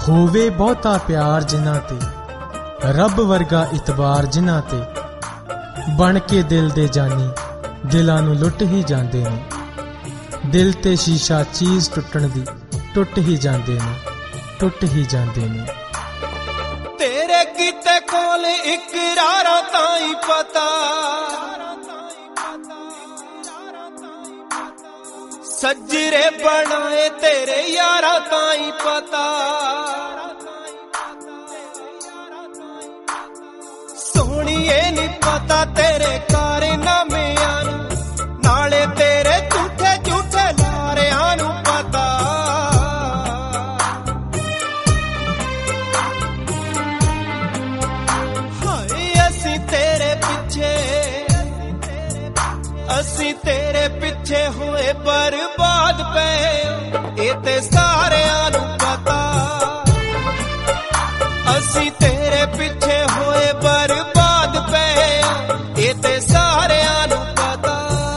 ਹੋਵੇ ਬਹੁਤਾ ਪਿਆਰ ਜਿਨ੍ਹਾਂ ਤੇ, ਰੱਬ ਵਰਗਾ ਇਤਬਾਰ ਜਿਨ੍ਹਾਂ ਤੇ, ਬਣ ਕੇ ਦਿਲ ਦੇ ਜਾਨੀ ਦਿਲਾਂ ਨੂੰ ਲੁੱਟ ਹੀ ਜਾਂਦੇ ਨੇ। ਦਿਲ ਤੇ ਸ਼ੀਸ਼ਾ ਚੀਜ਼ ਟੁੱਟਣ ਦੀ ਟੁੱਟ ਹੀ ਜਾਂਦੇ ਨੇ, ਟੁੱਟ ਹੀ ਜਾਂਦੇ ਨੇ। ਤੇਰੇ ਕੀਤੇ ਕੋਲ ਇਕਰਾਰਾਂ ਤਾਂ ਹੀ ਪਤਾ, ਸੱਜਰੇ ਬਣਾਏ ਤੇਰੇ ਯਾਰਾਂ ਤਾਂ ਹੀ ਪਤਾ। ਸੋਹਣੀਏ ਨੀ ਪਤਾ ਤੇਰੇ ਕਾਰਨਾਮਿਆਂ ਨੂੰ, ਨਾਲੇ ਤੇਰੇ ਝੂਠੇ ਝੂਠੇ ਲਾਰਿਆਂ ਨੂੰ ਪਤਾ। ਹਾਏ ਅਸੀਂ ਤੇਰੇ ਪਿੱਛੇ, ਅਸੀਂ ਤੇਰੇ ਪਿੱਛੇ ਹੋਏ ਬਰਬਾਦ ਪਏ, ਇਹ ਤੇ ਸਾਰਿਆਂ ਨੂੰ ਪਤਾ। ਅਸੀਂ ਤੇਰੇ ਪਿੱਛੇ ਹੋਏ ਬਰਬਾਦ ਪਏ, ਇਹ ਤੇ ਸਾਰਿਆਂ ਨੂੰ ਪਤਾ।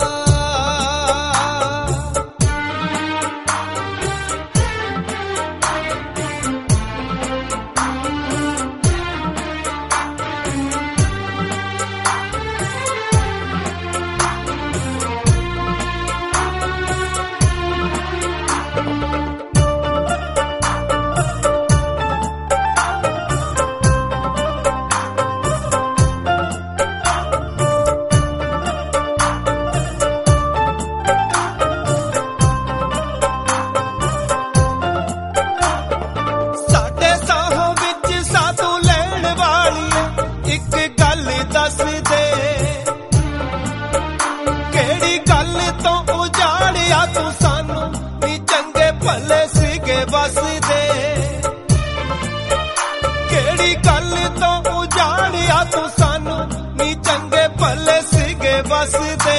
ਦੱਸ ਦੇ ਕਿਹੜੀ ਗੱਲ ਤੋਂ ਉਜਾੜਿਆ ਤੂੰ ਸਾਨੂੰ, ਵੀ ਚੰਗੇ ਭਲੇ ਸੀਗੇ ਵਸਦੇ। ਕਿਹੜੀ ਗੱਲ ਤੋਂ ਉਜਾੜਿਆ ਤੂੰ ਸਾਨੂੰ, ਵੀ ਚੰਗੇ ਭਲੇ ਸੀਗੇ ਵਸਦੇ।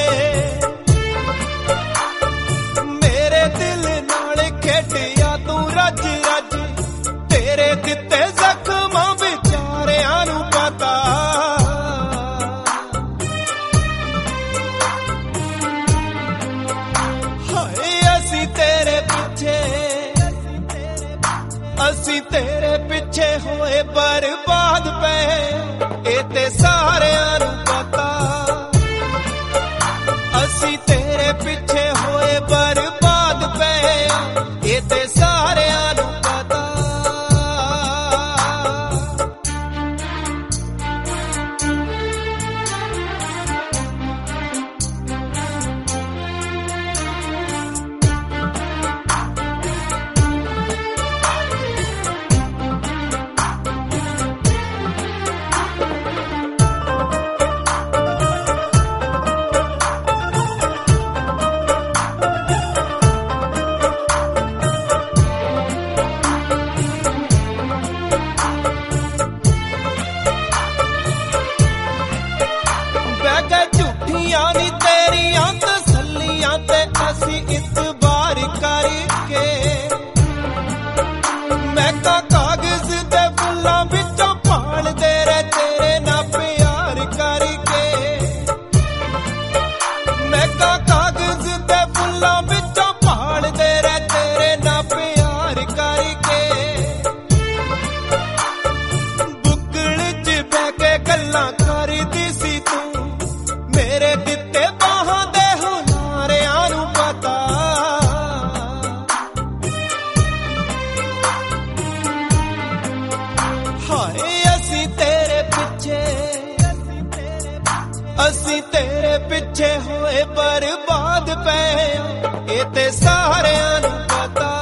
ਮੇਰੇ ਦਿਲ ਨਾਲ ਖੇਡਿਆ ਤੂੰ ਰੱਜ ਰੱਜ, ਤੇਰੇ ਦਿੱਤੇ ਜ਼ਖਮਾਂ ਵਿਚਾਰਿਆਂ ਨੂੰ ਪਤਾ। ਅਸੀਂ ਤੇਰੇ ਪਿੱਛੇ ਹੋਏ ਬਰਬਾਦ ਪਏ, ਇਹ ਤੇ ਸਾਰਿਆਂ ਨੂੰ ਪਤਾ। ਅਸੀਂ ਤੇਰੇ ਪਿੱਛੇ ਹੋਏ ਬਰਬਾਦ ਪਏ, ਇਹ ਤੇ ਸਾਰਿਆਂ ਨੂੰ ਪਤਾ। ਨੀ ਤੇਰੀਆਂ ਤਸੱਲੀਆਂ ਤੇ ਅਸੀਂ ਇਤਬਾਰ ਕਰਕੇ, ਮੈਂ ਤਾਂ ਕਾਗਜ਼ ਦੇ ਫੁੱਲਾਂ ਵਿੱਚੋਂ ਭਾਲਦੇ ਰਹੇ ਤੇਰੇ ਨਾਲ ਪਿਆਰ ਕਰਕੇ। ਮੈਂ ਤਾਂ ਕਾਗਜ਼ ਦੇ ਫੁੱਲਾਂ ਵਿੱਚੋਂ ਭਾਲਦੇ ਰਹੇ ਤੇਰੇ ਨਾਲ ਪਿਆਰ ਕਰਕੇ। ਬੁੱਕਲ 'ਚ ਬਹਿ ਕੇ ਗੱਲਾਂ ਕਰਦੀ ਸੀ ਤੂੰ, ਮੇਰੇ ਦਿੱਤੇ ਬਾਹਾਂ ਦੇ ਹੁਲਾਰਿਆਂ ਨੂੰ ਪਤਾ। ਹਾਏ ਅਸੀਂ ਤੇਰੇ ਪਿੱਛੇ, ਅਸੀਂ ਤੇਰੇ ਪਿੱਛੇ ਹੋਏ ਬਰਬਾਦ ਪਏ, ਇਹ ਤੇ ਸਾਰਿਆਂ ਨੂੰ ਪਤਾ।